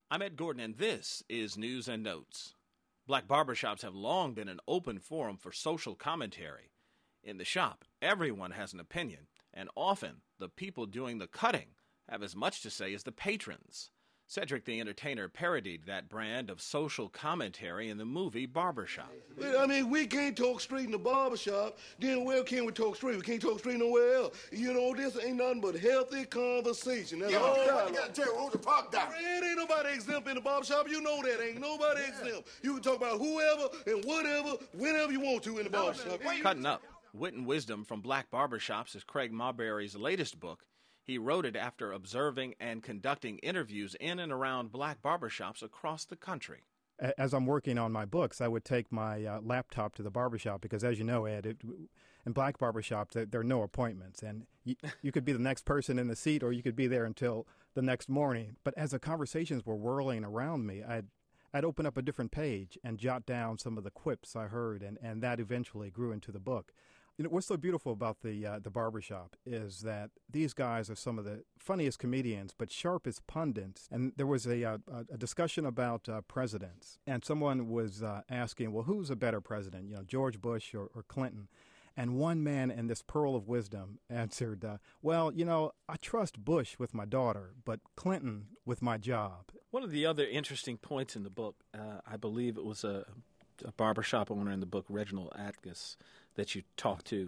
I'm Ed Gordon, and this is News and Notes. Black barbershops have long been an open forum for social commentary. In the shop, everyone has an opinion, and often the people doing the cutting have as much to say as the patrons. Cedric the Entertainer parodied that brand of social commentary in the movie Barbershop. I mean, we can't talk straight in the barbershop, then where can we talk straight? We can't talk straight nowhere else. You know, this ain't nothing but healthy conversation. That's all. What you got to tell you? Hold the park down. Man, ain't nobody exempt in the barbershop. You know that. Ain't nobody exempt. You can talk about whoever and whatever, whenever you want to in the barbershop. Cutting Up, Wit and Wisdom from Black Barbershops is Craig Marberry's latest book. He wrote it after observing and conducting interviews in and around black barbershops across the country. As I'm working on my books, I would take my laptop to the barbershop because, as you know, Ed, in black barbershops, there are no appointments. And you could be the next person in the seat or you could be there until the next morning. But as the conversations were whirling around me, I'd open up a different page and jot down some of the quips I heard, and that eventually grew into the book. You know, what's so beautiful about the barbershop is that these guys are some of the funniest comedians, but sharpest pundits. And there was a discussion about presidents, and someone was asking, well, who's a better president, you know, George Bush or Clinton? And one man in this pearl of wisdom answered, well, you know, I trust Bush with my daughter, but Clinton with my job. One of the other interesting points in the book, I believe it was a barbershop owner in the book, Reginald Atkiss, that you talked to.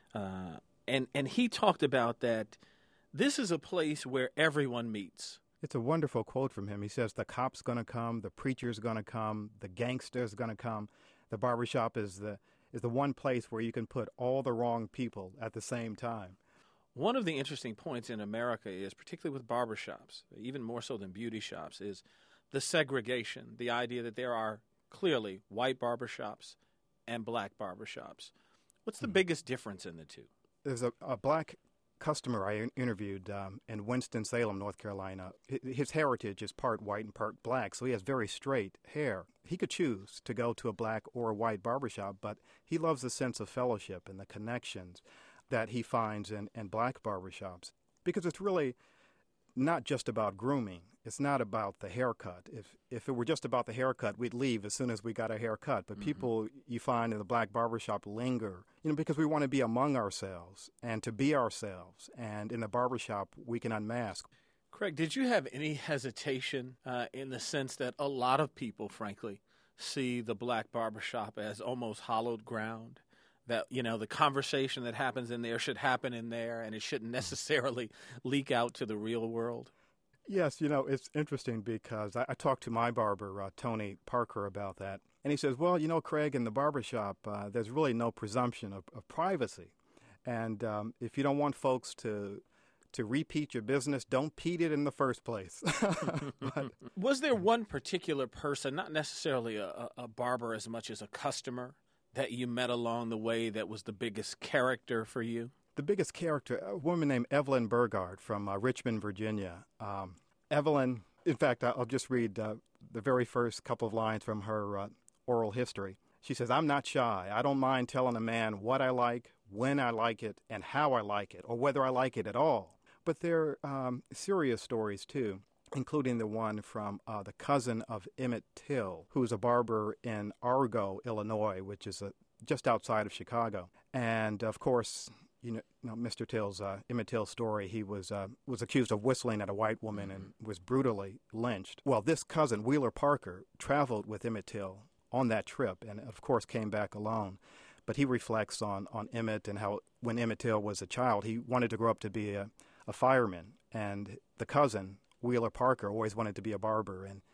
And he talked about that this is a place where everyone meets. It's a wonderful quote from him. He says, the cop's going to come, the preacher's going to come, the gangster's going to come. The barbershop is the one place where you can put all the wrong people at the same time. One of the interesting points in America is, particularly with barbershops, even more so than beauty shops, is the segregation, the idea that there are clearly white barbershops and black barbershops. What's the biggest difference in the two? There's a black customer I interviewed in Winston-Salem, North Carolina. His heritage is part white and part black, so he has very straight hair. He could choose to go to a black or a white barbershop, but he loves the sense of fellowship and the connections that he finds in black barbershops, because it's really not just about grooming. It's not about the haircut. If it were just about the haircut, we'd leave as soon as we got a haircut. But people you find in the black barbershop linger, you know, because we want to be among ourselves and to be ourselves. And in the barbershop, we can unmask. Craig, did you have any hesitation in the sense that a lot of people, frankly, see the black barbershop as almost hallowed ground? That, you know, the conversation that happens in there should happen in there and it shouldn't necessarily leak out to the real world? Yes, you know, it's interesting because I talked to my barber, Tony Parker, about that. And he says, well, you know, Craig, in the barbershop, there's really no presumption of privacy. And if you don't want folks to repeat your business, don't peat it in the first place. But, was there one particular person, not necessarily a barber as much as a customer, that you met along the way that was the biggest character for you? The biggest character, a woman named Evelyn Burgard from Richmond, Virginia. Evelyn, in fact, I'll just read the very first couple of lines from her oral history. She says, I'm not shy. I don't mind telling a man what I like, when I like it, and how I like it, or whether I like it at all. But there are serious stories, too, including the one from the cousin of Emmett Till, who's a barber in Argo, Illinois, which is just outside of Chicago. And, of course, you know Mr. Till's, Emmett Till's story, he was accused of whistling at a white woman and was brutally lynched. Well, this cousin, Wheeler Parker, traveled with Emmett Till on that trip and, of course, came back alone. But he reflects on Emmett and how when Emmett Till was a child, he wanted to grow up to be a fireman. And the cousin, Wheeler Parker, always wanted to be a barber. And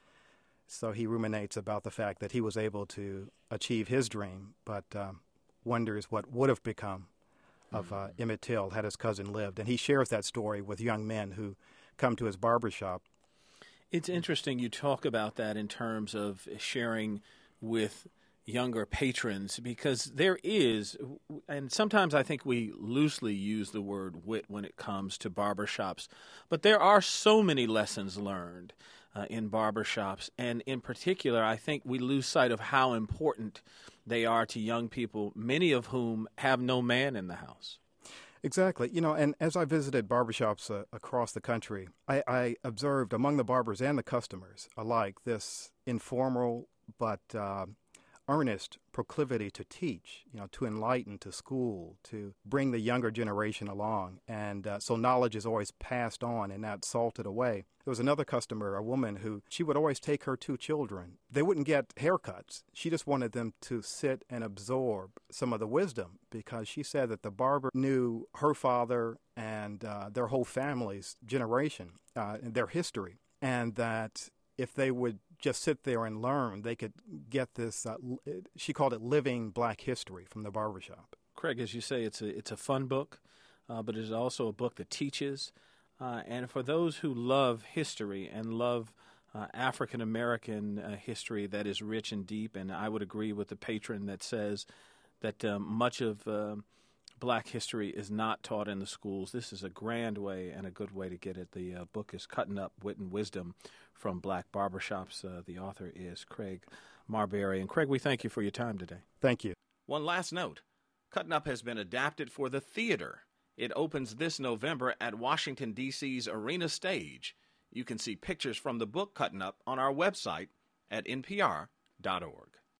so he ruminates about the fact that he was able to achieve his dream, but wonders what would have become of Emmett Till had his cousin lived. And he shares that story with young men who come to his barbershop. It's interesting you talk about that in terms of sharing with younger patrons, because there is, and sometimes I think we loosely use the word wit when it comes to barbershops, but there are so many lessons learned in barbershops, and in particular, I think we lose sight of how important they are to young people, many of whom have no man in the house. Exactly. And as I visited barbershops across the country, I observed among the barbers and the customers alike this informal but earnest proclivity to teach, to enlighten, to school, to bring the younger generation along. And so knowledge is always passed on and not salted away. There was another customer, a woman, who she would always take her 2 children. They wouldn't get haircuts. She just wanted them to sit and absorb some of the wisdom, because she said that the barber knew her father and their whole family's generation, their history, and that if they would just sit there and learn, they could get this, she called it living black history from the barbershop. Craig, as you say, it's a fun book, but it's also a book that teaches. And for those who love history and love African-American history that is rich and deep, and I would agree with the patron that says that much of black history is not taught in the schools. This is a grand way and a good way to get it. The book is Cutting Up Wit and Wisdom from Black Barbershops. The author is Craig Marberry. And Craig, we thank you for your time today. Thank you. One last note. Cutting Up has been adapted for the theater. It opens this November at Washington, D.C.'s Arena Stage. You can see pictures from the book Cutting Up on our website at npr.org.